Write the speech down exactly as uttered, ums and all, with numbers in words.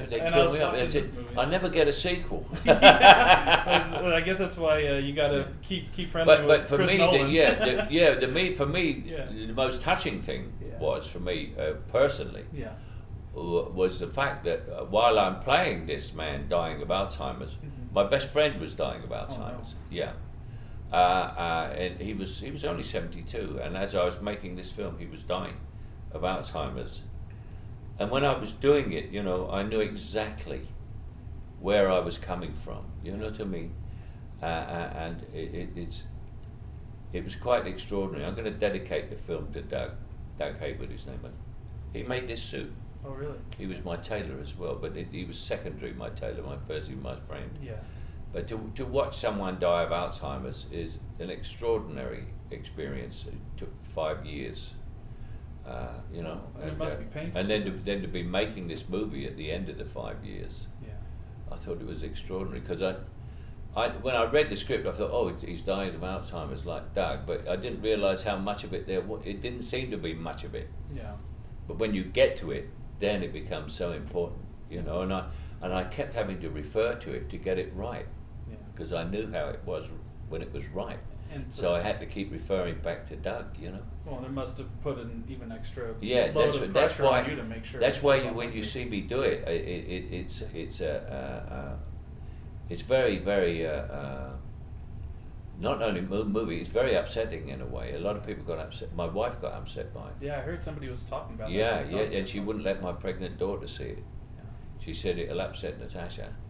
they and I kill was me up. watching They this just- movie. I never get a sequel. yeah. Well, I guess that's why uh, you got to Yeah. keep keep friendly But with but for Chris me, Nolan. the, yeah, the, yeah, the me for me, Yeah. the most touching thing Yeah. was for me uh, personally yeah. w- was the fact that uh, while I'm playing this man dying of Alzheimer's, Mhm. my best friend was dying of Oh, no. Alzheimer's. Yeah, uh, uh, and he was he was only seventy-two, and as I was making this film, he was dying of Alzheimer's. And when I was doing it, you know, I knew exactly where I was coming from. You know what I mean? Uh, uh, and it, it, it's it was quite extraordinary. I'm going to dedicate the film to Doug, Doug Haywood, his name was. He made this suit. Oh, really? He was my tailor as well, but it, he was secondary, my tailor, my first, he was my friend. Yeah. But to, to watch someone die of Alzheimer's is an extraordinary experience. It took five years, uh, you know. And it must be painful, And then to, 'cause then to be making this movie at the end of the five years, Yeah. I thought it was extraordinary because I, I, when I read the script, I thought, oh, he's dying of Alzheimer's like Doug, but I didn't realise how much of it there was. It didn't seem to be much of it. Yeah. But when you get to it, then it becomes so important, you know. And I and I kept having to refer to it to get it right, Yeah. because I knew how it was when it was right. And So I had to keep referring back to Doug, you know. Well, it must have put an even extra Yeah, load that's of what- that's pressure why. on you to make sure. That's why it's you, when you authentic. see me do it, it, it it's it's a uh, uh, it's very very uh, uh, not only mo- movie. It's very upsetting in a way. A lot of people got upset. My wife got upset by it. Yeah, I heard somebody was talking about Yeah, that. yeah, and she wouldn't let my pregnant daughter see it. Yeah. She said it'll upset Natasha.